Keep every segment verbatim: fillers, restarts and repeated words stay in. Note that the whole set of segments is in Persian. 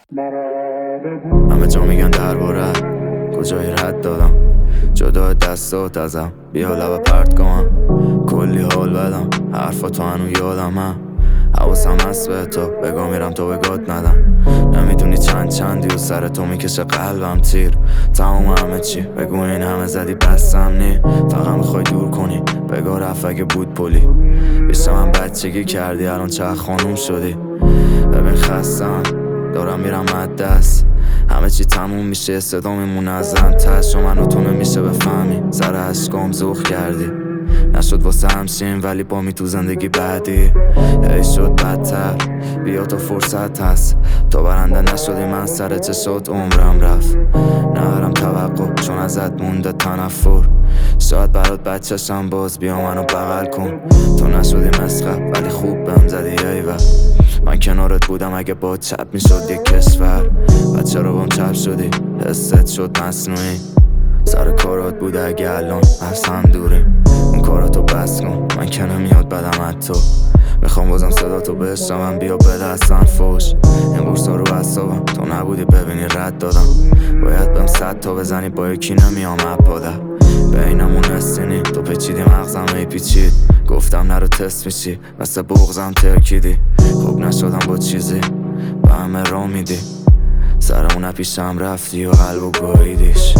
همه جا میگن درباره کجایی رد دادم، جدا دستات ازم بیا لب پرت کنم. کلی حال بدم حرفا تو هنو یادم هم، حواسم هست به تو بگا میرم تو بگات ندم. نمیدونی چند چندی و سر تو میکشه قلبم تیر. تمام همه چی بگو این همه زدی بستم نی، فقط میخوای دور کنی بگا رفت اگه بود پلی. بیشتر من بچگی کردی الان چه خانوم شدی. ببین خستم دارم میرم مدست، همه چی تموم میشه صدا میمونه از تش و منو تو نمیشه بفهمی. سر عشقام زوخ کردی نشد واسه همشین ولی با می تو زندگی بعدی هی شد بدتر. بیا تو فرصت هست تو برنده نشدی من سر چه شد عمرم رفت. نهارم توقع چون ازت مونده تنفر، شاید برات بچه‌شم باز بیا منو بغل کن. تو نشدی مسخره ولی خوب بهم زدی ایول. من کنارت بودم اگه با چپ میشد یک کشور. بچه رو بام چپ شدی حست شد مصنوعی. سر کارات بوده اگه الان از هم دوریم. اون کاراتو بس کن من که نمیاد بدم از تو. میخوام بازم صدا تو بشنوم بیا بده اصلا فوش. این قرصا رو اعصابم تو نبودی ببینی رد دادم. باید بهم صد تا بزنی با یکی نمیام اپاده. بینمون استینی تو پیچیدی مغزم ای پیچید. گفتم نرو تست میشی مثل بغزم ترکیدی. خوب نشدم با چیزی به همه را میدی. سرمون پیشم رفتی و قلبو گاییدیش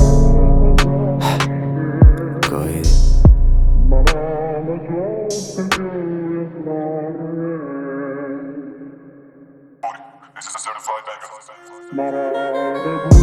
گاییدی. This is a certified banger.